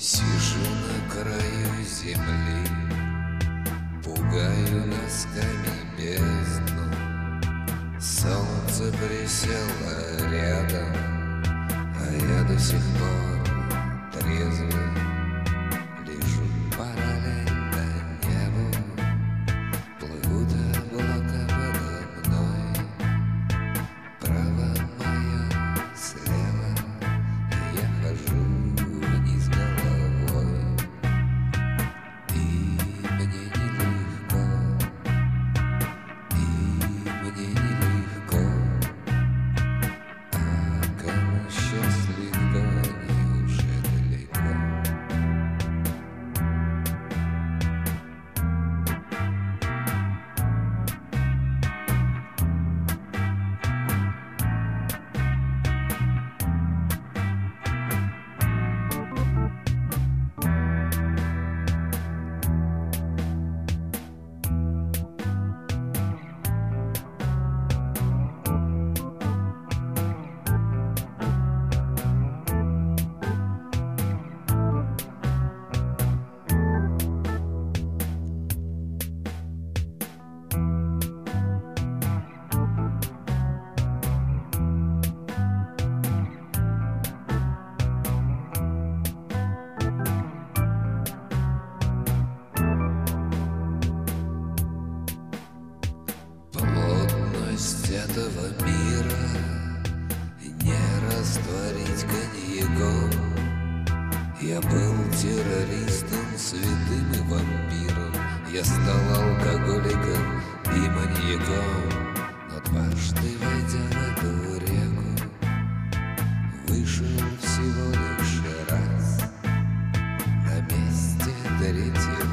Сижу на краю земли, пугаю носками бездну. Солнце присело рядом, а я до сих пор трезвый. Лежу параллельно небу, плывут облака подо мной. Право мое слева, я хожу вниз головой. И мне нелегко, и мне нелегко. А кому счастливо, неужели легко? Плотность этого мира не растворить коньяком. Я был террористом, святым и вампиром. Я стал алкоголиком и маньяком. Но дважды войдя в эту реку, вышел всего лишь раз. На месте третьего